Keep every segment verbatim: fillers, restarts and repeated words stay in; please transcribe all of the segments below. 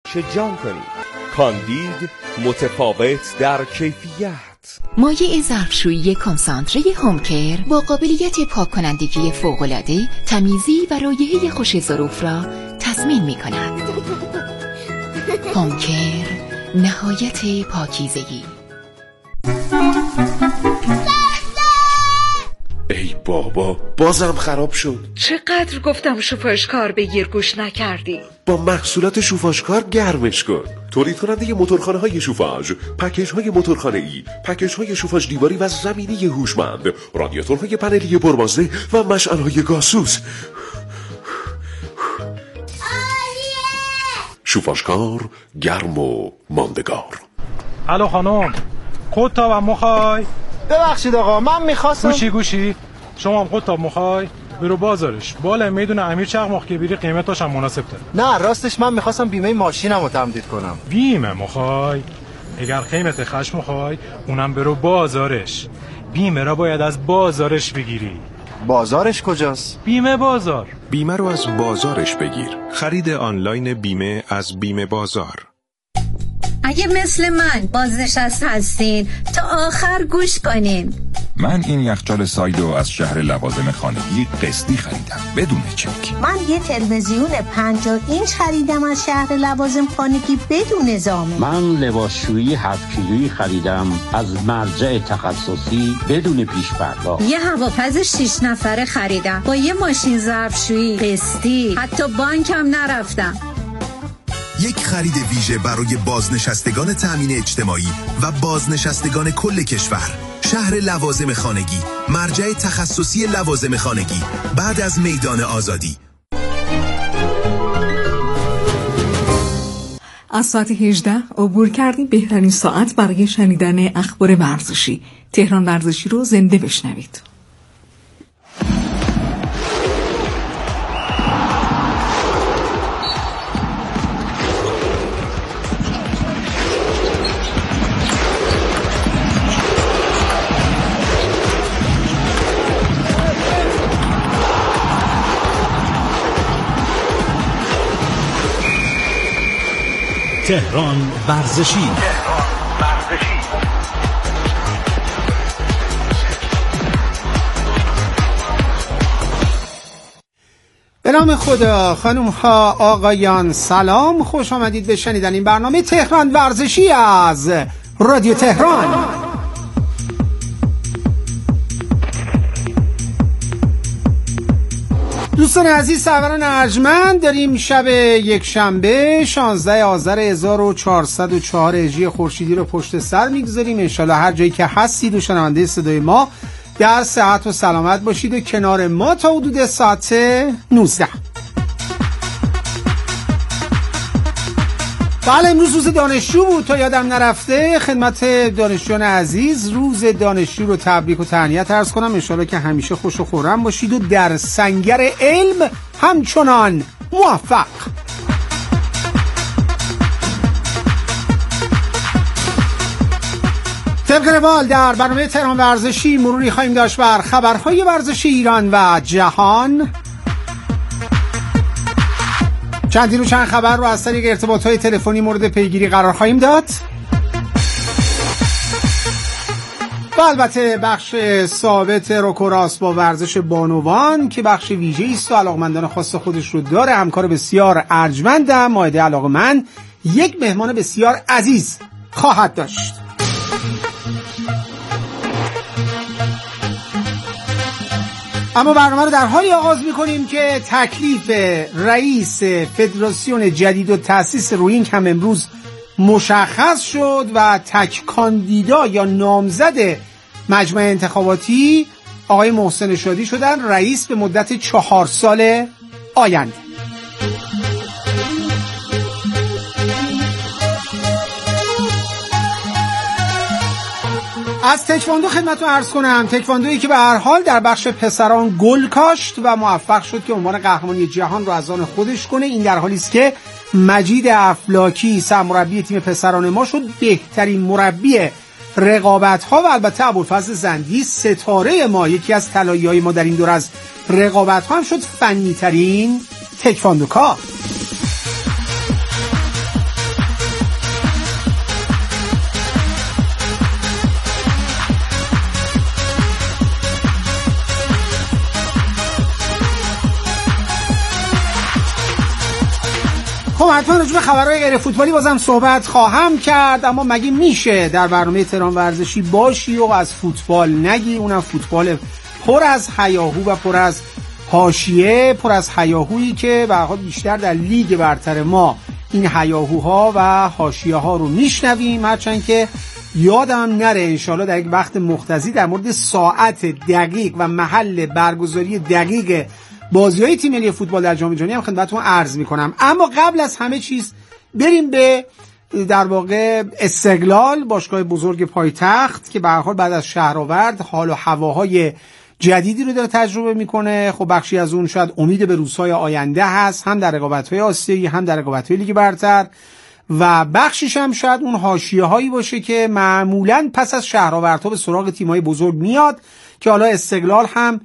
جان کنید. کاندید متفاوت در کیفیت. مایع ظرفشویی کنسانتره هومکر با قابلیت پاک کنندگی فوق‌العاده، تمیزی و رایحه خوش ظروف را تضمین می کند. هومکر، نهایت پاکیزگی. ای بابا، بازم خراب شد. چقدر گفتم شوفاژکار بگیر گوش نکردی. با محصولات شوفاژکار گرمش کن. تولید کننده موتورخانه های شوفاژ، پکیج های موتورخانه ای، پکیج های شوفاژ دیواری و زمینی هوشمند، رادیاتورهای پنلی پربازده و مشعل های گازسوز. شوفاژکار، گرم و ماندگار. الو خانم، قطاب هم مخوای؟ ببخشید آقا، من میخواستم. گوشی گوشی شما هم قطاب مخوای؟ برو بازارش، بالا میدونه امیر چقماخ که بیری قیمتاش هم مناسب تره. نه راستش من میخواستم بیمه ماشینم رو تمدید کنم. بیمه مخوای؟ اگر قیمت خشم مخوای اونم برو بازارش. بیمه را باید از بازارش بگیری. بازارش کجاست؟ بیمه بازار. بیمه رو از بازارش بگیر. خرید آنلاین بیمه از بیمه بازار. اگه مثل من بازنشسته هستین تا آخر گوش کنین. من این یخچال سایدو از شهر لوازم خانگی قسطی خریدم بدون چک. من یه تلویزیون پنجاه اینچ خریدم از شهر لوازم خانگی بدون ضامن. من لباسشویی هفت کیلویی خریدم از مرجع تخصصی بدون پیش پرداخت. یه هواپز شش نفره خریدم با یه ماشین ظرفشویی قسطی، حتی بانک هم نرفتم. یک خرید ویژه برای بازنشستگان تامین اجتماعی و بازنشستگان کل کشور. شهر لوازم خانگی، مرجع تخصصی لوازم خانگی، بعد از میدان آزادی. از ساعت هجده عبور کردیم بهترین ساعت برای شنیدن اخبار ورزشی. تهران ورزشی رو زنده بشنوید. تهران ورزشی. به نام خدا، خانم ها آقایان سلام، خوش آمدید به شنیدن این برنامه تهران ورزشی از رادیو تهران. دوستان عزیز، سروران ارجمند، داریم شب یک شنبه شانزده آذر هزار و چهارصد و چهار هجری خورشیدی رو پشت سر میگذاریم. انشالله هر جایی که هستید و شنونده صدای ما در صحت و سلامت باشید و کنار ما تا حدود ساعت نوزده. بله، امروز روز دانشجو بود، تا یادم نرفته خدمت دانشجویان عزیز روز دانشجو رو تبریک و تهنیت عرض کنم. انشالله که همیشه خوش و خرم باشید و در سنگر علم همچنان موفق. طبق روال در برنامه تهران ورزشی مروری خواهیم داشت بر خبرهای ورزشی ایران و جهان. چندین و چند خبر رو از طریق ارتباط‌های تلفنی مورد پیگیری قرار خواهیم داد و البته بخش ثابت روکوراس با ورزش بانوان که بخش ویژه‌ای است و علاقمندان خاص خودش رو داره. همکار بسیار ارجمندم، مایده علاقمند، یک مهمان بسیار عزیز خواهد داشت. اما برنامه رو در حالی آغاز می‌کنیم که تکلیف رئیس فدراسیون جدید و تأسیس روینگ هم امروز مشخص شد و تک کاندیدا یا نامزد مجمع انتخاباتی آقای محسن شادی شدن رئیس به مدت چهار سال آینده. از تکواندو خدمتتون عرض کنم، تکواندویی که به هر حال در بخش پسران گل کاشت و موفق شد که عنوان قهرمانی جهان رو از آن خودش کنه. این در حالی است که مجید افلاکی سرمربی تیم پسران ما شد بهترین مربی رقابت‌ها و البته ابوالفضل زندی ستاره ما، یکی از طلایی‌های ما در این دور از رقابت‌ها هم شد فنی‌ترین تکواندوکار. حتما راجع به خبرهای غیر فوتبالی بازم صحبت خواهم کرد، اما مگه میشه در برنامه تهران ورزشی باشی و از فوتبال نگی؟ اونم فوتبال پر از هیاهو و پر از حاشیه، پر از هیاهویی که به هر حال بیشتر در لیگ برتر ما این هیاهوها و حاشیه‌ها رو میشنویم، هرچند که یادم نره انشالله در یک وقت مختصی در مورد ساعت دقیق و محل برگزاری دقیق بازی‌های تیم ملی فوتبال در جام جهانی هم خدمتتون عرض می‌کنم. اما قبل از همه چیز بریم به در واقع استقلال، باشگاه بزرگ پایتخت که به هر حال بعد از شهرآورد حال و هواهای جدیدی رو داره تجربه میکنه. خب بخشی از اون شاید امید به روزهای آینده هست، هم در رقابت‌های آسیایی هم در رقابت‌های لیگ برتر، و بخشیش هم شاید اون حاشیه‌هایی باشه که معمولاً پس از شهرآوردها به سراغ تیم‌های بزرگ میاد، که حالا استقلال هم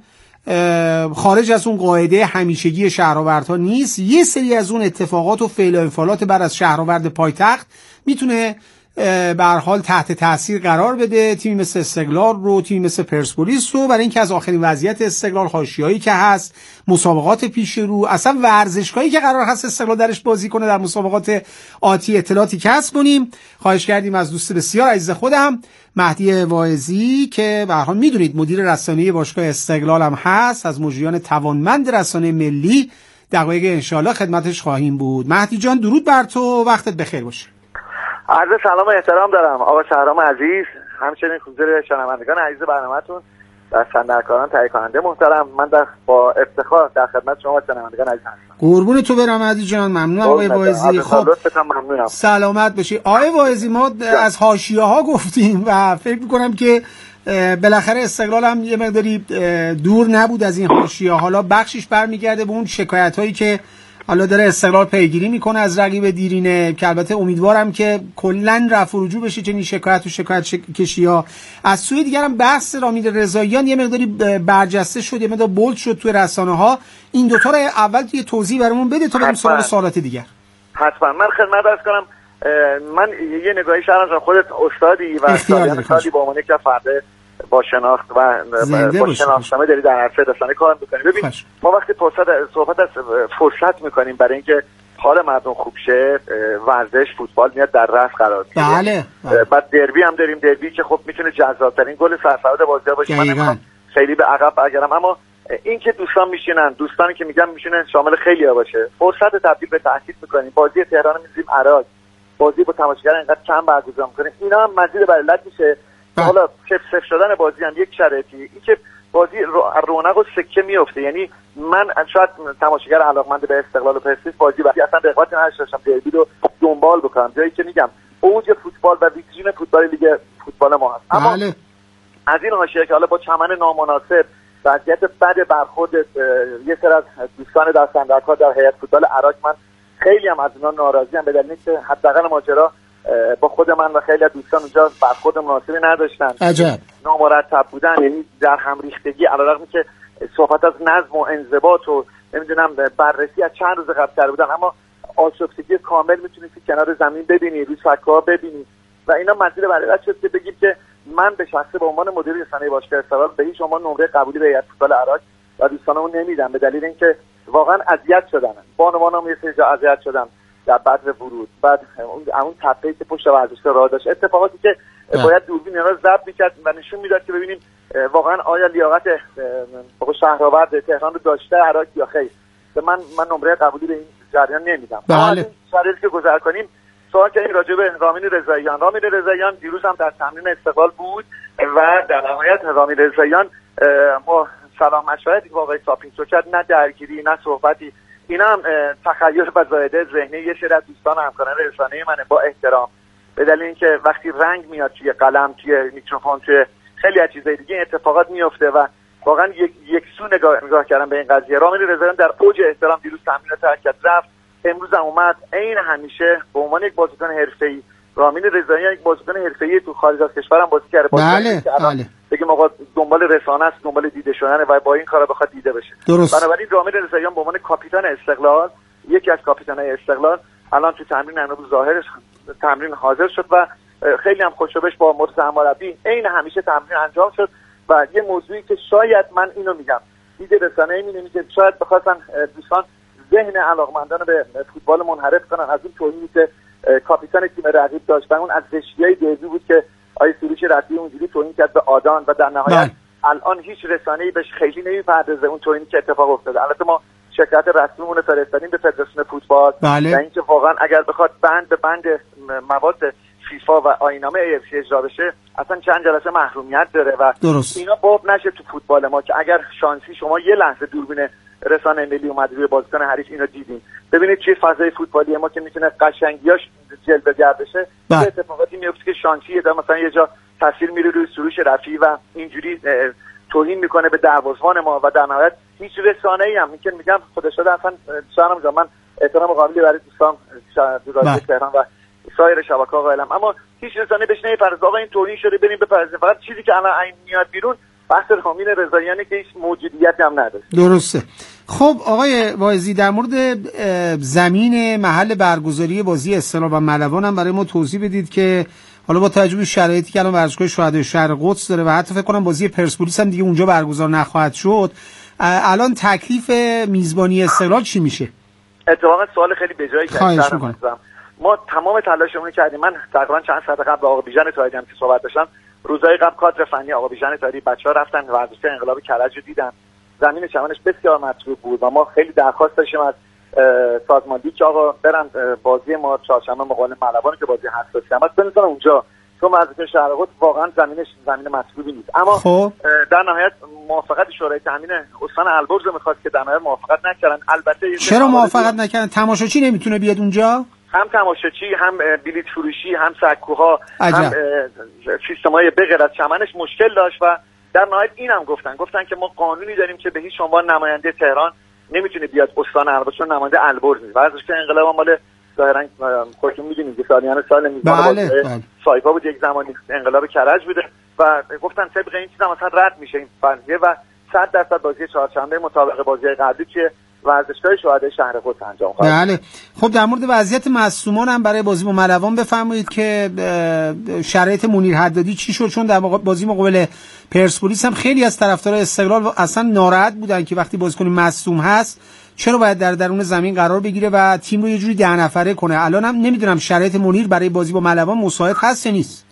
خارج از اون قاعده همیشگی شهرآوردها نیست. یه سری از اون اتفاقات و فعل و انفعالات بعد از شهرآورد پایتخت میتونه به هر حال تحت تاثیر قرار بده تیمی مثل استقلال رو، تیمی مثل پرسپولیس رو، برای اینکه از آخرین وضعیت استقلال، حاشیه‌ای که هست، مسابقات پیش رو، اصلا ورزشگاهی که قرار هست استقلال درش بازی کنه در مسابقات آتی اطلاعاتی کسب کنیم. خواهش کردیم از دوست بسیار عزیز خودم مهدی واعظی که به هر حال میدونید مدیر رسانه‌ای باشگاه استقلال هم هست، از مجریان توانمند رسانه ملی، دقایق انشالله خدمتش خواهیم بود. مهدی جان درود بر تو، وقتت بخیر باشه. عرض سلام و احترام دارم آقا شهرام عزیز، همچنین حضور شنوندگان عزیز برنامه‌تون و صندوقداران تهیه کننده محترم. من در با افتخار در خدمت شما و شنوندگان عزیز هستم. قربون تو برم مهدی جان، ممنون آقای واعظی. خب سلامت باشی آقای واعظی. ما از حاشیه‌ها گفتیم و فکر می‌کنم که بالاخره استقلال هم یه مقداری دور نبود از این حاشیه. حالا بخشش برمیگرده به اون شکایت‌هایی که حالا داره استقلال پیگیری میکنه از رقیب دیرینه، که البته امیدوارم که کلا رفع و رجوع بشه چنین شکایت و شکایت کشی‌ها. از سوی دیگر هم بحث رامین رضاییان یه مقداری برجسته شد، یه مقدار بولد شد توی رسانه‌ها. این دوتا رو اول توی توضیح برامون بده تا بریم سراغ سوالات دیگر. حتما. من خدمت عرض کنم، من یه نگاهی شهرام خودت استادی و استادی با عنوان یک فرد با شناخت و با شناختنامه داری در عرصه رسانه کار میکنی. ببین ما وقتی فرصت صحبت از فرصت میکنیم برای اینکه حال مردم خوب شه، ورزش فوتبال میاد در رأس قرار میگیره. بله. بعد دربی هم داریم، دربی که خب میتونه جذاب‌ترین گل سرسبد بازی‌ها باشه. من نمیخوام خیلی به عقب برگردم، اما این که دوستان میشینن، دوستانی که میگم میشینن شامل خیلی‌ها باشه، فرصت تبدیل به تهدید میکنیم. بازی تهران میذاریم عراق، بازی با تماشاگر اینقدر کم برگزار میکنیم، اینا هم مزید بر علت میشه. حالا صفر صفر شدن بازی هم یک شرایطی، این که بازی رونق و سکه میفته. یعنی من شاید تماشاگر علاقمند به استقلال و پرسپولیس بازی بعدی اصلا رغبتی نداشتم دربی رو دنبال بکنم، جایی که میگم اوج فوتبال و ویترین فوتبال لیگ فوتبال ما هست. اما بله. از این حاشیه که حالا با چمن نامناسب، وضعیت بد برخورد یه سری از دوستان در صندوق‌ها در هیئت فوتبال عراق، من خیلی هم از اونها ناراضی ام، به دلیل اینکه حداقل ماجرا با خود من و خیلی از دوستان اونجا برخورد مناسبی نداشتن. عجب. نامرتب بودن، یعنی در هم ریختگی، علیرغم که صحبت از نظم و انضباط و نمیدونم بررسی از چند روز قبل کرده بودن، اما آشفتگی کامل میتونید که کنار زمین ببینی، روی سکه‌ها ببینی و اینا مزید بر علت شد که بگیم که من به شخصه به عنوان مدیر رسانه‌ای باشگاه استقلال به هیچ عنوان نمره قبولی به هیئت فوتبال عراق و دوستانمون نمیدم، به دلیل اینکه واقعا اذیت شدن. بانوانم یه سری جا اذیت شدن در بعد ورود، بعد اون اون تپه‌ای که پشت ورزشگاه راه داشت، اتفاقاتی که باید دوربین اینا رو ضبط می‌کرد و نشون میداد که ببینیم واقعا آیا لیاقت به شهرآورد تهران رو داشته عراق یا خیر. من من نمره قبولی به این جریان نمیدم. بله. شرایطی که گذر کنیم، سوال کردیم راجع به رامین رضاییان. رامین رضاییان دیروز هم در تمرین استقلال بود و در نهایت رامین رضاییان ما سلام مشورتی که با آقای ساپینسو کرد، نه درگیری نه صحبتی، اینا هم تخیل و زایده ذهنی یه سری از دوستان و همکاران رسانه‌ای منه، با احترام، به دلیل اینکه وقتی رنگ میاد توی قلم، توی میکروفون، توی خیلی از چیزای دیگه اتفاقات میفته و واقعا یک یک سو نگاه نگاه کردم به این قضیه. رامین رضاییان در اوج احترام دیروز تمرین رو ترک کرد، رفت، امروز هم اومد. عین همیشه به عنوان یک بازیکن حرفه‌ای، رامین رضاییان یک بازیکن حرفه‌ای تو خارج از کشورم بازی کرده. بله بله. بگیم آقا دنبال رسانه است، دنبال دیده شدن و با این کارا بخواد دیده بشه. درست. بنابراین رامین رضاییان به عنوان کاپیتان استقلال، یکی از کاپیتان‌های استقلال، الان تو تمرین امروز ظاهرش تمرین حاضر شد و خیلی هم خوشبش با مرتضی مربی عین همیشه تمرین انجام شد. و یه موضوعی که شاید من اینو میگم، دید رسانه‌ای اینه که شاید بخواستن دوستان ذهن علاقمندان به فوتبال منحرف کنن از این توهینی که کاپیتان تیم رقیب داشت و اون از زشتیای دربی بود که آقای سروش رفیعی اونجوری توهین کرد به آدان و در نهایت الان هیچ رسانه‌ای بهش خیلی نمیپردازه اون توهینی که اتفاق افتاده. البته ما شکایت رسمیمون فرستادیم به فدراسیون فوتبال بله. و اینکه واقعا اگر بخواد بند به بند مواد فیفا و آیین‌نامه ای اف سی اجرا بشه اصلا چند جلسه محرومیت داره و درست. اینا باب نشه تو فوتبال ما که اگر شانسی شما یه لحظه دوربین رسانه ملی اومد روی بازیکن حریف اینو دیدین ببینید چه فضای فوتبالی ما که میتونه قشنگیاش جلوه‌گر بشه چه اتفاقاتی میفته که شانسی یه مثلا یه جا تاثیر میره روی سروش رفیعی و اینجوری توهین میکنه به دروازه‌بان ما و در نهایت هیچ رسانه‌ای هم میگم میگم خودش داده اصلا شانم جان من احترام قابلی برای دوستان دورای تهران و سایر شبکه‌ها قائلم اما هیچ رسانه‌ای بهش نمیپردازه. آقا این توهین شده بریم بپردازیم. فقط چیزی که الان این میاد بیرون بحث رامین رضاییانه که هیچ موجودیتی هم نداره. درسته. خب آقای واعظی در مورد زمین محل برگزاری بازی استقلال و ملوان هم برای ما توضیح بدید که حالا با توجه به شرایطی که الان ورزشگاه شهدای شهر قدس داره و حتی فکر کنم بازی پرسپولیس هم دیگه اونجا برگزار نخواهد شد الان تکلیف میزبانی استقلال چی میشه؟ اتفاقا سوال خیلی بجایی کردم. ما تمام تلاشمون کردیم. من تقریبا چند ساعت قبل با آقا بیژن طاهری هم که صحبت داشتم روزهای قبل کادر فنی آقا بیژن طاهری بچه‌ها رفتن ورزشگاه انقلاب کرج رو دیدن. زمین چمنش بسیار مطلوب بود و ما خیلی درخواست داشتیم از سازماندهی که آقا برن بازی ما چهارشنبه مقابل ملوان که بازی حساسی است بنویسن اونجا چون ورزشگاه شهر قدس واقعا زمینش زمین مطلوبی نیست. اما خب. در نهایت موافقت شورای تامین استان البرز می‌خواست که در نهایت موافقت نکردن. البته چرا موافقت نکردن؟ تماشاچی نمیتونه بیاد اونجا؟ هم تماشاچی هم بلیط فروشی هم سکوها هم سیستم‌های بغیر از چمنش مشکل داشت و در نهایت اینم گفتن گفتن که ما قانونی داریم که به هیچ عنوان نماینده تهران نمیتونه بیاد استان البرز چون نماینده البرز نیست. ورزشگاه انقلاب مال ظاهرا خودتون میدونید که سالیان سال میزبان بله، بله. سایپا بود یک زمانی انقلاب کرج بوده و گفتن طبق این چیزا مثلا رد میشه این فرضیه و صد درصد بازی چهارشنبه مطابق بازی قبلی که ورزشگاه شهدای شهر قدس انجام خواهد. بله. خب در مورد وضعیت مصدومان هم برای بازی با ملوان بفرمایید که شرایط منیر حدادی چی شد چون در بازی مقابل پرسپولیس هم خیلی از طرفدارای استقلال اصلا ناراحت بودن که وقتی بازیکن مصدوم هست چرا باید در درون زمین قرار بگیره و تیم رو یه جوری ده نفره کنه. الان هم نمیدونم شرایط منیر برای بازی با ملوان مساعد هست یا نیست.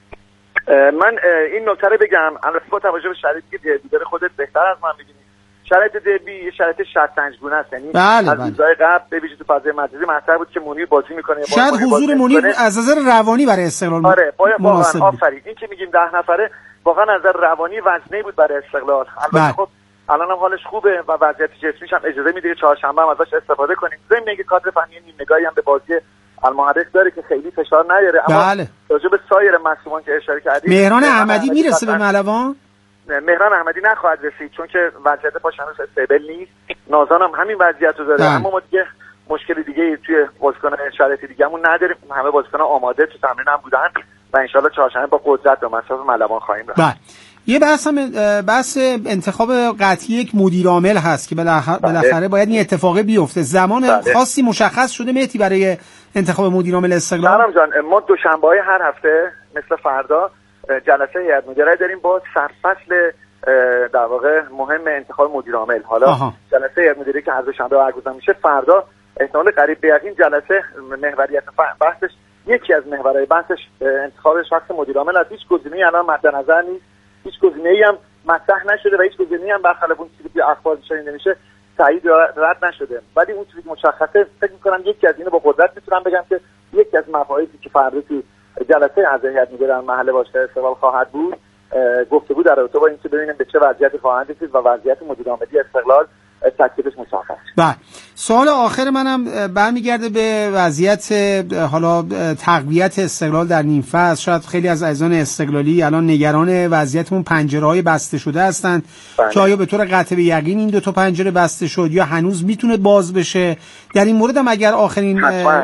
من این نکته رو بگم البته با توجه به شرایطی که دیگه خودت بهتر از من می‌دونی شرایط دربی یه شرایط شطرنج گونه است یعنی بله از روزهای قبل به ویژه تو فضای مجازی مطرح بود که منیر بازی میکنه شاید حضور منیر از نظر روانی برای استقلال آره واقعا آفرین این که میگیم ده نفره واقعا از نظر روانی وزنی بود برای استقلال. البته خب الان هم حالش خوبه و وضعیت جسمیش هم اجازه میده چهارشنبه هم ازش استفاده کنیم. ضمن اینکه کادر فنی نیم نگاهی هم به بازی المحرک داره که خیلی فشار نیاره اما بله. راجع به سایر مصدومان که اشاره کردید مهران احمدی میرسه به ملوان؟ مهران احمدی نخواهد رسید چون که وضعیت پاش هنوز استیبل نیست. نازان هم همین وضعیت رو داره اما ما دیگه مشکل دیگه توی بازیکنان شرایط دیگه‌مون نداریم. همه بازیکنان آماده تو تمرین هم بودن و ان شاءالله چهارشنبه با قدرت به مصاف ملوان خواهیم رفت. بله. یه بحث هم بحث انتخاب قطعی یک مدیر عامل هست که بالاخره باید این اتفاقی بیفته. زمان بله. خاصی مشخص شده مهدی برای انتخاب مدیر عامل استقلال؟ سلام جان ما دوشنبه‌های هر هفته مثل فردا جلسه هیئت مدیره داریم با سرفصل در واقع مهم انتخاب مدیر عامل. حالا آها. جلسه هیئت مدیره که هر دوشنبه برگزار میشه فردا احتمال قریب به یقین جلسه محوریت بحثش یکی از محورهای بحثش انتخاب شخص مدیر عامل است. هیچ گزینه‌ای الان مد نظر نیست. هیچ گزینه‌ای هم مطرح نشده و هیچ گزینه‌ای هم برخلاف اون چیزی که اخبار شنیده میشه تایید رد نشده. ولی اون چیزی که مشخصه فکر می‌کنم یکی از اینا با قدرت میتونم بگم که یکی از مباحثی که فردا تو جلسه اعضای هیئت مدیره در محل باشگاه استقلال خواهد بود گفتگو در رابطه با اینکه ببینیم به چه وضعیتی خواهند رسید و وضعیت مدیر عاملی استقلال تکلیفش مشخص. بله. سوال آخر منم برمیگرده به وضعیت حالا تقویت استقلال در نیم فصل. شاید خیلی از عزیزان استقلالی الان نگران وضعیت اون پنجره‌های بسته شده هستند که آیا به طور قطع به یقین این دو تا پنجره بسته شد یا هنوز میتونه باز بشه. در این مورد هم اگر آخرین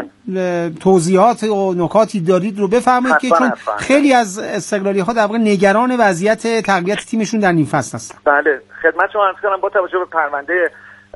توضیحات و نکاتی دارید رو بفرمایید که چون خیلی از استقلالی ها در واقع نگران وضعیت تقویت تیمشون در نیم فصل هستن. بله خدمت شما عرض کنم با توجه به پرونده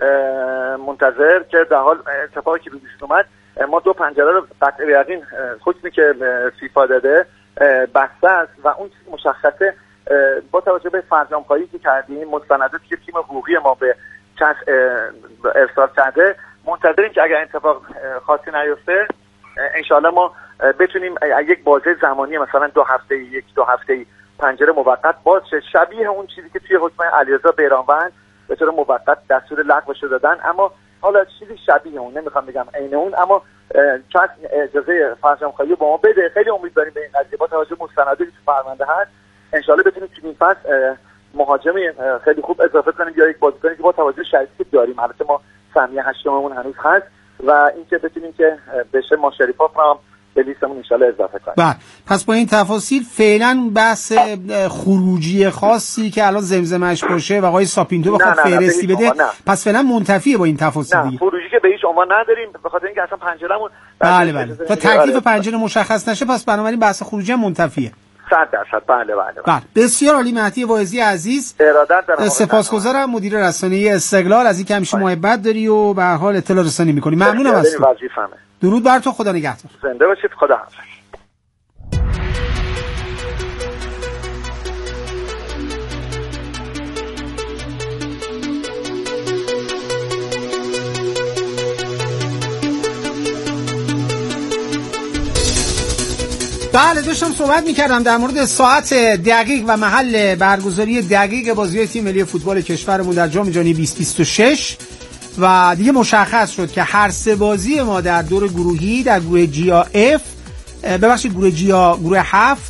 منتظر که در حال اتفاقی که روش اومد ما دو پنجره رو قطع به یقین حکمی که فیفا داده بسته است و اون چیزی مشخصه با توجه به فرجام‌خواهی که کردیم مستنداتی که تیم حقوقی ما به چس ارسال کرده منتظریم که اگر اتفاق خاصی نیفته انشالله ما بتونیم یک بازه زمانی مثلا دو هفته یک دو هفته پنجره موقت باز شه، شبیه اون چیزی که توی حکم علیرضا بیرانوند به طور موقت دستور لغوش دادن، اما حالا چیزی شبیه اون، نمیخوام بگم عین اون، اما چند اجازه فرجام خواهی با ما بده. خیلی امید داریم به این قضیه با توجه مستندی که فرمانده هست انشالله بتونیم تو این فصل مهاجمی خیلی خوب اضافه کنیم یا یک بازیکنی که با توجه شرایطی که داریم، البته ما سهمیه هشتممون هنوز هست و اینکه بتونیم که بشه ما شریفاف رو به لیستمون انشالله اضافه کنیم. بله، پس با این تفاصیل فعلا بحث خروجی خاصی که الان زمزمش باشه و آقای ساپینتو بخواد فهرستی بده نه. پس فعلا منتفیه با این تفاصیل دیگه. خروجی که به هیچ عنوان نداریم به خاطر اینکه اصلا پنجرهمون بله بله تا تکلیف پنجره مشخص نشه، پس بنابراین بحث خروجی هم منتفیه. صد درصد بله بله بله. بسیار عالی. مهدی واعظی عزیز، سپاسگزارم، مدیر رسانه‌ای استقلال، از اینکه همیشه محبت داری و به هر حال اطلاع رسانی می‌کنی. ممنونم از تو. درود بر تو، خدا نگهدار. زنده باشید، خدا حافظ. بله، داشتم صحبت میکردم در مورد ساعت دقیق و محل برگزاری دقیق بازی تیم ملی فوتبال کشورمون در جام جهانی بیست بیست و شش و دیگه مشخص شد که هر سه بازی ما در دور گروهی در گروه جی اف ببخشید گروه جی گروه هفت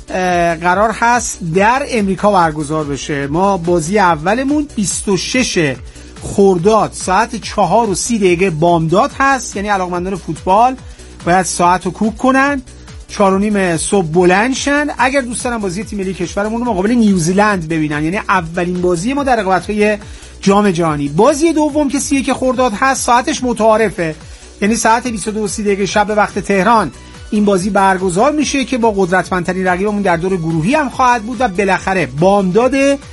قرار هست در امریکا برگزار بشه. ما بازی اولمون بیست و شش خرداد ساعت چهار و سی دقیقه بامداد هست، یعنی علاقمندان فوتبال باید ساعت رو کوک کنن، چهار و نیم صبح بلند شن اگر دوست دارن بازی تیم ملی کشورمون رو مقابل نیوزیلند ببینن، یعنی اولین بازی ما در رقابت‌های جام جهانی. بازی دوم که سی یک خرداد هست ساعتش متعارفه، یعنی ساعت بیست و دو و سی دقیقه شب وقت تهران این بازی برگزار میشه که با قدرتمندترین رقیبمون در دور گروهی هم خواهد بود و بالاخره بامداد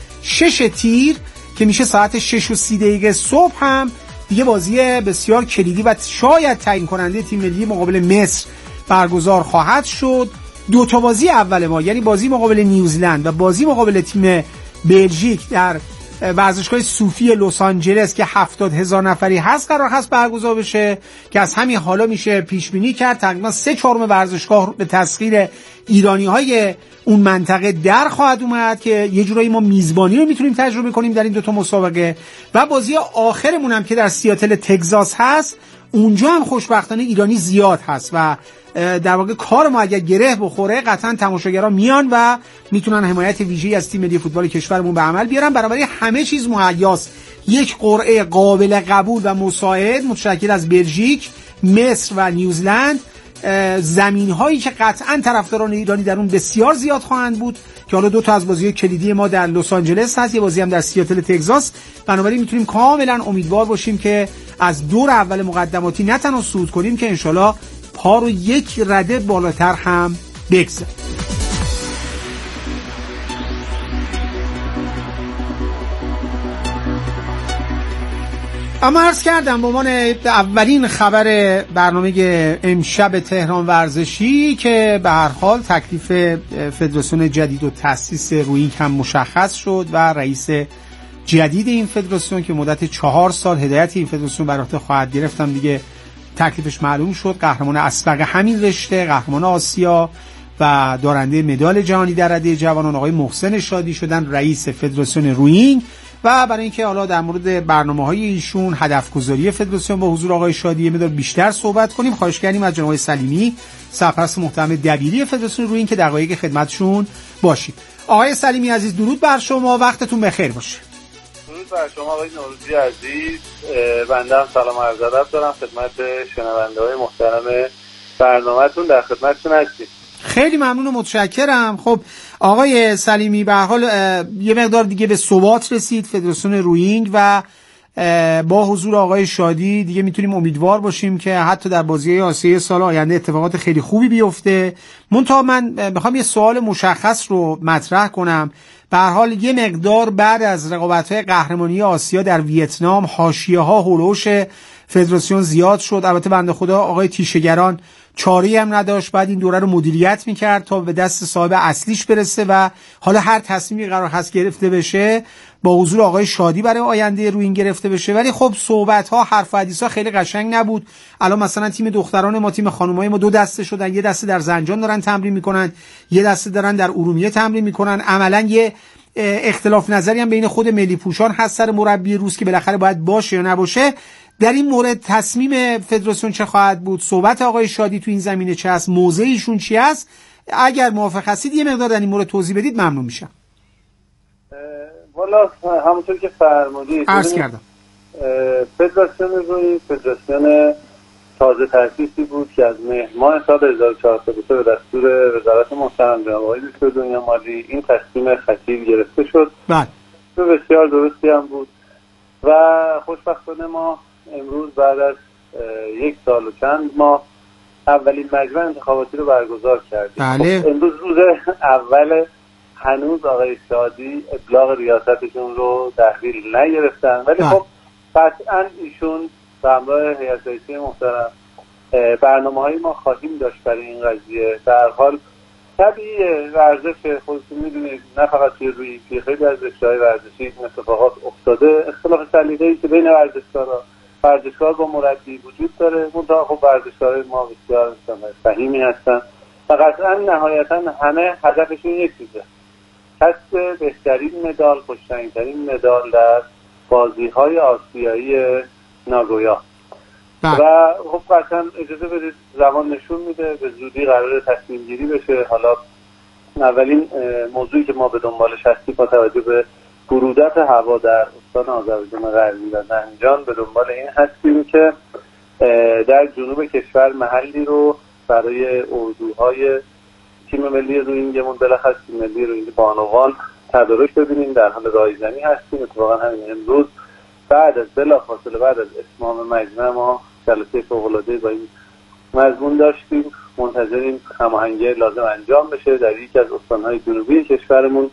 شش تیر که میشه ساعت شش و سی دقیقه صبح هم دیگه بازی بسیار کلیدی و شاید تعیین کننده تیم ملی مقابل مصر برگزار خواهد شد. دو تا بازی اول ما، یعنی بازی مقابل نیوزیلند و بازی مقابل تیم بلژیک در ورزشگاه صوفی لس آنجلس که هفتاد هزار نفری هست قرار هست برگزار بشه که از همین حالا میشه پیش بینی کرد تقریبا سه چهارم ورزشگاه به تسخیر ایرانی‌های اون منطقه در خواهد اومد که یه جورایی ما میزبانی رو میتونیم تجربه کنیم در این دو تا مسابقه. و بازی آخرمون هم که در سیاتل تگزاس هست، اونجا هم خوشبختانه ایرانی زیاد هست و در واقع کار ما اگر گره بخوره قطعا تماشاگران میان و میتونن حمایت ویژه‌ای از تیم ملی فوتبال کشورمون به عمل بیارن. بنابراین همه چیز مهیاست. یک قرعه قابل قبول و مساعد متشکل از بلژیک، مصر و نیوزیلند، زمین هایی که قطعا طرفداران ایرانی در اون بسیار زیاد خواهند بود که حالا دو تا از بازی کلیدی ما در لس آنجلس هست، یه بازی هم در سیاتل تگزاس. بنابراین میتونیم کاملا امیدوار باشیم که از دور اول مقدماتی نه تنها صعود کنیم که انشالله پا رو یک رده بالاتر هم بگذاریم. اما عرض کردم به عنوان اولین خبر برنامه امشب تهران ورزشی که به هر حال تکلیف فدراسیون جدید و تأسیس روینگ هم مشخص شد و رئیس جدید این فدراسیون که مدت چهار سال هدایت این فدراسیون بر عهده خواهد گرفتم دیگه تکلیفش معلوم شد. قهرمان اسبق همین رشته، قهرمان آسیا و دارنده مدال جهانی در رده جوانان آقای محسن شادی شدن رئیس فدراسیون روینگ. و برای اینکه حالا در مورد برنامه‌های ایشون، هدف‌گذاری فدراسیون با حضور آقای شادی مقدار بیشتر صحبت کنیم، خواهش کردیم از جناب سلیمی سرپرست محترم دبیری فدراسیون روینگ که دقایق خدمتشون باشید. آقای سلیمی عزیز درود بر شما، وقتتون بخیر باشه. درود بر شما آقای نوروزی عزیز. بنده هم سلام عرض ادب دارم خدمت شنونده‌های محترم برنامه‌تون، در خدمتتون هستیم. خیلی ممنون و متشکرم. خب آقای سلیمی به هر حال یه مقدار دیگه به ثبات رسید فدراسیون روینگ و با حضور آقای شادی دیگه میتونیم امیدوار باشیم که حتی در بازی آسیایی سال آینده اتفاقات خیلی خوبی بیفته. منتها من میخوام یه سوال مشخص رو مطرح کنم. به هر حال یه مقدار بعد از رقابت‌های قهرمانی آسیا در ویتنام حاشیه‌ها هولوش فدراسیون زیاد شد. البته بنده خدا آقای تیشه‌گران چاره‌ای هم نداشت، بعد این دوره رو مدیریت میکرد تا به دست صاحب اصلیش برسه و حالا هر تصمیمی قرار هست گرفته بشه با حضور آقای شادی برای آینده رو این گرفته بشه. ولی خب صحبت ها، حرف و حدیث ها خیلی قشنگ نبود. الان مثلا تیم دختران ما، تیم خانمای ما دو دسته شدن، یه دسته در زنجان دارن تمرین میکنن، یه دسته دارن در ارومیه تمرین میکنن. عملا یه اختلاف نظری هم بین خود ملی پوشان هست سر مربی روس که بالاخره باید باشه یا نباشه. در این مورد تصمیم فدراسیون چه خواهد بود؟ صحبت آقای شادی تو این زمینه چه است؟ موضع ایشون چی است؟ اگر موافق هستید یه مقدار در این مورد توضیح بدید ممنون میشم. والا همونطور که فرمودید عرض کردم فدراسیون روی فدراسیون تازه تأسیسی بود که از مهر ماه سال هزار و چهارصد و سه به دستور وزارت محترم جناب آقای دکتر دنیا مالی این تصمیم خطیر گرفته شد. بله. بسیار درستی هم بود و خوشبختانه ما امروز بعد از یک سال و چند ماه اولین مجمع انتخاباتی رو برگزار کردیم. بله. خب امروز روز اول، هنوز آقای شادی ابلاغ ریاستشون رو تحویل نگرفتن، ولی خب قطعا ایشون به همراه هیئت رئیسه محترم برنامه‌های ما خواهیم داشت برای این قضیه. در حال طبیعیه ورزش، خودتون میدونید نه فقط توی روی که خیلی از رشته‌های ورزشی این اتفاقات افتاده، اختلاف سلیقه‌ای که بین ورزشکارا ورزشکار با مربی وجود داره، منتها خب ورزشکارای ما بسیار فهیمی هستن و قطعا نهایتا همه هدفشون یک چیزه، کسب بهترین مدال، خوشرنگترین مدال در بازی‌های آسیایی ناگویا. بله. و خب قطعا اجازه بدید زمان نشون میده به زودی قرار تصمیم گیری بشه. حالا اولین موضوعی که ما به دنبالش هستیم با توجه به برودت هوا در استان آذربایجان غربی و زنجان به دنبال این هستیم که در جنوب کشور محلی رو برای اردوهای تیم ملی روینگمون بالاخص تیم ملی روینگ بانوان تدارک ببینیم. در حال رایزنی هستیم. اتفاقا همین امروز بعد از بلافاصله بعد از اتمام مجمع ما جلسه فوق‌العاده با این مضمون داشتیم. منتظریم هماهنگی لازم انجام بشه. در یکی از استان‌های جنوبی کشورمون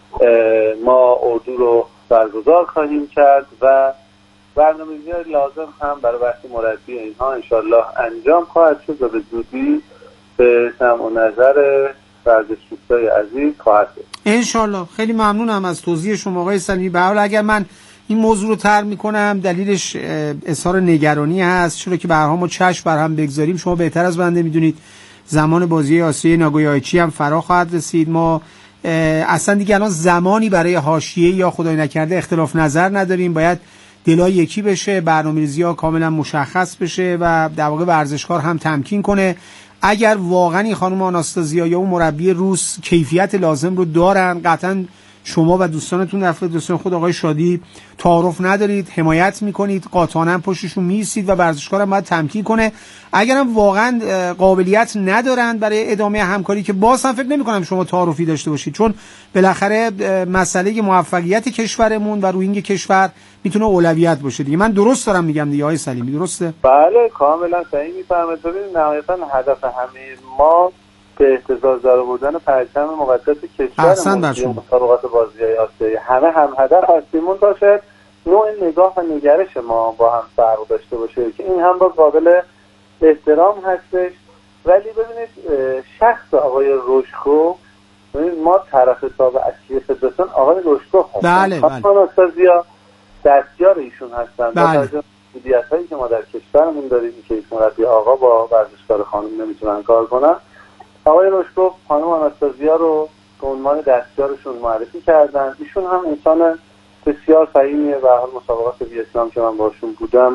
ما اردو رو برگزار خواهیم کرد و برنامه‌ریزی لازم هم برای بحث مربی اینها انشالله انجام خواهد شد و به زودی به سمع و نظر ورزش‌دوستای عزیز خواهد شد انشالله. خیلی ممنونم از توضیح شما آقای سلیمی. به هر حال اگر من این موضوع رو طرح میکنم دلیلش اظهار نگرانی هست، چرا که به هر حال ما چشم بر هم بگذاریم. شما بهتر از بنده میدونید زمان بازی آسیای ناگویایچی هم فرا خواهد رسید. ما اصلا دیگه الان زمانی برای حاشیه یا خدای نکرده اختلاف نظر نداریم. باید دلای یکی بشه، برنامه‌ریزی‌ها کاملا مشخص بشه و در واقع ورزشکار هم تمکین کنه. اگر واقعا این خانم آناستازیا یا اون مربی روس کیفیت لازم رو دارن، قطعا شما و دوستانتون در فدراسیون خود آقای شادی تعارف ندارید، حمایت میکنید، قاطعانه پشتشون میستید و ورزشکارم باید تمکین کنه. اگرم واقعا قابلیت ندارند برای ادامه همکاری که باز هم فکر نمیکنم شما تعارفی داشته باشید، چون بالاخره مسئله موفقیت کشورمون و روینگ کشور میتونه اولویت باشه دیگه. من درست دارم میگم دیگه آقای سلیمی، درسته؟ بله کاملا صحیح میفهمید. ببینید نهایتا هدف همه ما به اهتزاز در آوردن پرچم مقدس کشورمون توی مسابقات بازی‌های آسیایی همه هم هدف هستیم. منتها شاید نوع نگاه و نگرش ما با هم فرق داشته باشه که این هم با قابل احترام هستش. ولی ببینید شخص آقای روشکو، ببینید ما طرف حساب اصلی فدراسیون آقای روشکو هستن. بله بله. آناستازیا دستیار ایشون هستن. بله. با توجه مسئولیت‌هایی که ما در کشورمون داریم که مربی آقا با ورزشکار خانم نمیتونن کار کنن، آقای روشکوف خانم آناستازیا رو به عنوان دستیارشون معرفی کردن. ایشون هم انسان بسیار فهیمیه و حال مسابقات ویتنام که من باشون بودم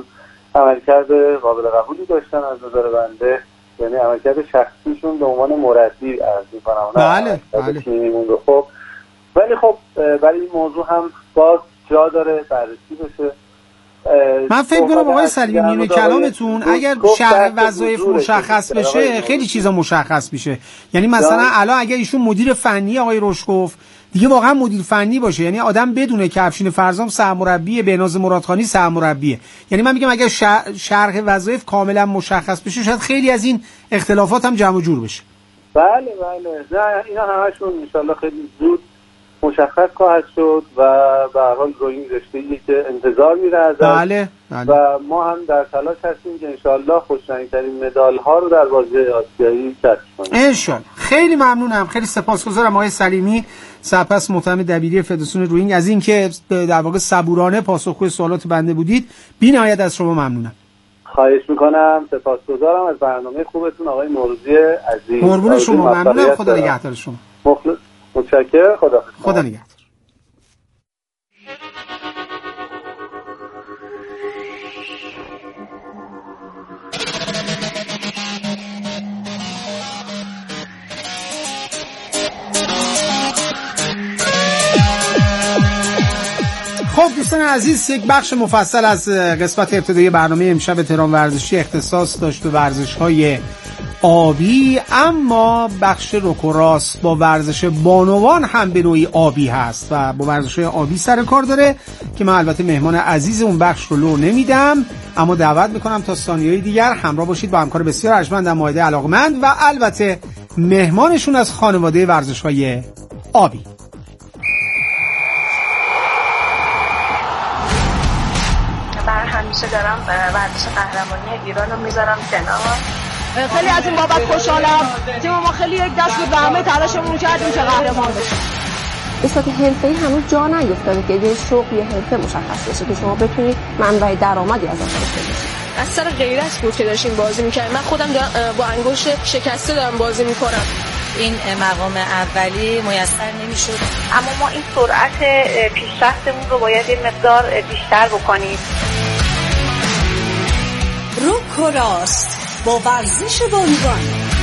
عملکرد قابل قبولی داشتن از نظر بنده، یعنی عملکرد شخصیشون به عنوان مربی عرض می‌کنم. بله بله. خب ولی خب برای این موضوع هم باز جا داره بررسی بشه. من فکر کنم آقای سلیمی میونه کلامتون اگر شرح وظایف مشخص بشه خیلی چیزا مشخص میشه. یعنی مثلا الان اگر ایشون مدیر فنی آقای روشکوف دیگه واقعا مدیر فنی باشه، یعنی آدم بدونه که افشین فرزام سرمربیه، بهناز مرادخانی سرمربیه. یعنی من میگم اگر شرح وظایف کاملا مشخص بشه شاید خیلی از این اختلافات هم جمع و جور بشه. بله بله. نه اینا همشون ان شاء الله خیلی زود مشخص خواهد شد و به هر حال روینگ رشته‌ایه که انتظار میره ازش. بله بله. و ما هم در تلاش هستیم که انشالله خوشرنگ‌ترین مدال ها رو در بازی آسیایی کسب کنیم انشالله. خیلی ممنونم، خیلی سپاسگزارم آقای سلیمی، سرپرست محترم دبیری فدراسیون روینگ، از اینکه در واقع صبورانه پاسخگوی سوالات بنده بودید. بی‌نهایت از شما ممنونم. خواهش میکنم، سپاسگزارم از برنامه خوبتون آقای نوروزی عزیز. قربون شما، ممنونم. خدا نگهدار شما. مخلص، متشکرم. خدا خدا نگهدار. خب دوستان عزیز، یک بخش مفصل از قسمت ابتدایی برنامه امشب تهران ورزشی اختصاص داشت به ورزش‌های آبی، اما بخش روک و راست با ورزش بانوان هم به نوعی آبی هست و با ورزش‌های آبی سر کار داره که من البته مهمان عزیز اون بخش رو لو نمیدم، اما دعوت میکنم تا ثانیه‌های دیگر همراه باشید با همکار بسیار ارجمند در مایده علاقمند و البته مهمانشون از خانواده ورزش‌های آبی. همیشه دارم ورزش قهرمانی ایران رو میذارم کنار. خیلی از این بابت خوشحالم. تیم ما خیلی یک دست به همه تلاشمون کردیم که قهرمان بشیم. به صورت حرفه‌ای هنوز جا نیفتاده که یه شغل یه حرفه مشخص بشه که شما بتونید منبع درآمدی ازش داشته باشید. از سر غیرت بود که داشتیم بازی می‌کردیم. من خودم با انگشت شکسته دارم بازی می‌کنم. این مقام اولی میسر نمی‌شد. اما ما این سرعت پیشرفتمون رو باید یه مقدار بیشتر بکنیم. روک و راست با ورزش بانوان.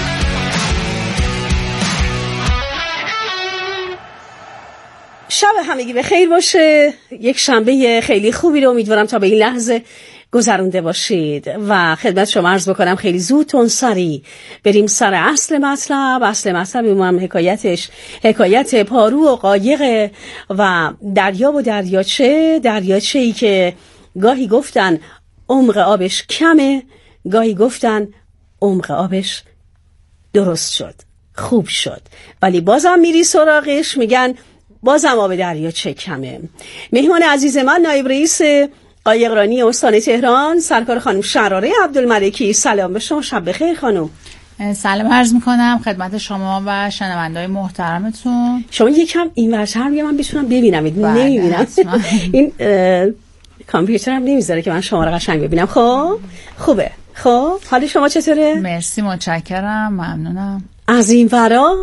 شب همگی به خیر باشه. یک شنبه خیلی خوبی رو امیدوارم تا به این لحظه گذرونده باشید و خدمت شما عرض بکنم خیلی زود تون سری بریم سر اصل مطلب. اصل مطلب هم حکایتش حکایت پارو و قایق و دریا و دریاچه. دریاچه ای که گاهی گفتن عمق آبش کمه، گاهی گفتن عمق آبش درست شد، خوب شد، ولی بازم میری سراغش میگن بازم آب دریاچه کمه. مهمان عزیز من نایب رئیس قایقرانی استان تهران سرکار خانم شراره عبدالملکی. سلام به شما، شب بخیر خانم. سلام عرض میکنم خدمت شما و شنونده‌های محترمتون. شما یکم این ورتر بگم من بتونم ببینم، نمیبینم. این کامپیوترم نمیذاره که من شما رو قشنگ ببینم. خب خوبه. خب حال شما چطوره؟ مرسی، متشکرم، ممنونم. از این ورا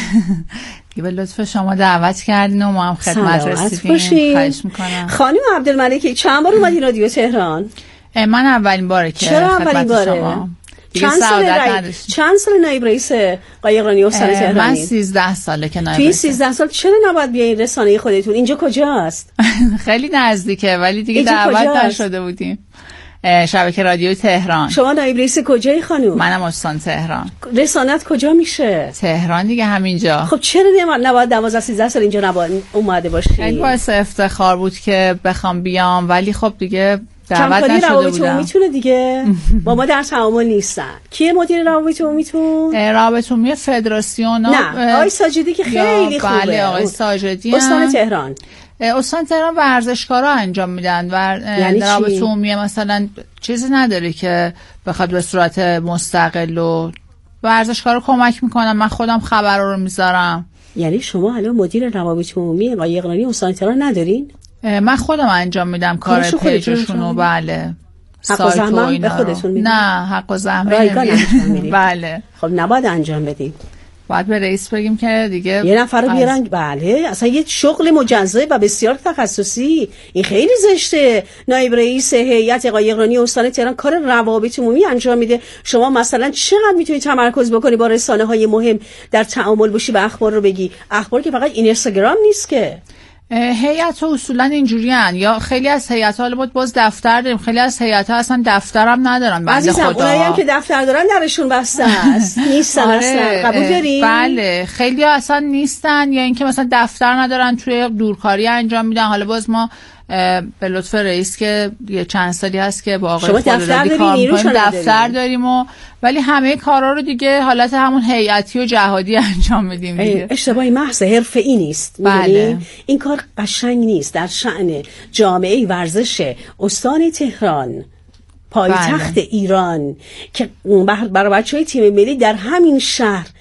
به لطف شما دعوت کردین و ما هم خدمت رسیدیم. خواهش میکنم. خانم عبدالملکی چند بار اومدین رادیو تهران؟ من اولین باره که چرا اولین باره؟ شما چند سال رئی... چند سال نایب رئیس قایقرانی استان تهران؟ من سیزده ساله که نایب رئیس. توی سیزده سال چرا نباید بیاین رسانه خودتون؟ اینجا کجاست؟ خیلی نزدیکه ولی دیگه دعوت نشده بودیم. شبکه رادیو تهران. شما نایب رئیس کجایی خانم؟ منم استان تهران. رسانت کجا میشه؟ تهران دیگه، همینجا. خب چرا نباید دوازده سیزده سال اینجا نباید اومده باشی؟ خیلی باعث افتخار بود که بخوام بیام، ولی خب دیگه دعوت نشده روابط بودم. میتونه دیگه با ما در تعامل نیستن. کیه مدیر روابط عمومیتون؟ روابط عمومی فدراسیون. نه آقای ساجدی که خیلی خوبه. بله آقای ساجدی. استان تهران. استان تهران ورزشکارا انجام میدن و یعنی روابط عمومی مثلا چیزی نداره که بخواد به صورت مستقل و ورزشکارا کمک میکنن. من خودم خبر رو میذارم. یعنی شما الان مدیر روابط عمومی قایقرانی استان تهران ندارین؟ من خودم انجام میدم کار پیجشونو. بله. حق و زحمت به خودتون میدین؟ نه حق و زحمت رایگان انجام میدین. بله. خب نباید انجام بدین. باید به رئیس بگیم که دیگه یه نفر رو بیارن. بله اصلا یه شغل مجزا و بسیار تخصصی. این خیلی زشته. نایب رئیس هیئت قایقرانی استان تهران کار روابط عمومی انجام میده. شما مثلا چقدر میتونید تمرکز بکنی با رسانه های مهم در تعامل باشی و اخبار رو بگی؟ اخبار که فقط اینستاگرام نیست که. هیئت اصولا اینجوریان، یا خیلی از هیئت‌ها البته باز دفتر داریم، خیلی از هیئت‌ها اصلا دفترم ندارن. بنده خدا اونایی هم که دفتر دارن درشون بسته است. نیستن اصلا. قبول داری؟ بله خیلی اصلا نیستن، یا اینکه مثلا دفتر ندارن توی دورکاری انجام میدن. حالا باز ما به لطف رئیس که یه چند سالی هست که با آقای شما دفتر داریم دفتر داریم و ولی همه کارا رو دیگه حالت همون هیئتی و جهادی انجام میدیم دیگه. اشتباهی محض حرفه‌ای نیست. بله. این کار قشنگ نیست در شأن جامعه ورزش استان تهران، پایتخت بله. ایران که برای بچهای تیم ملی در همین شهر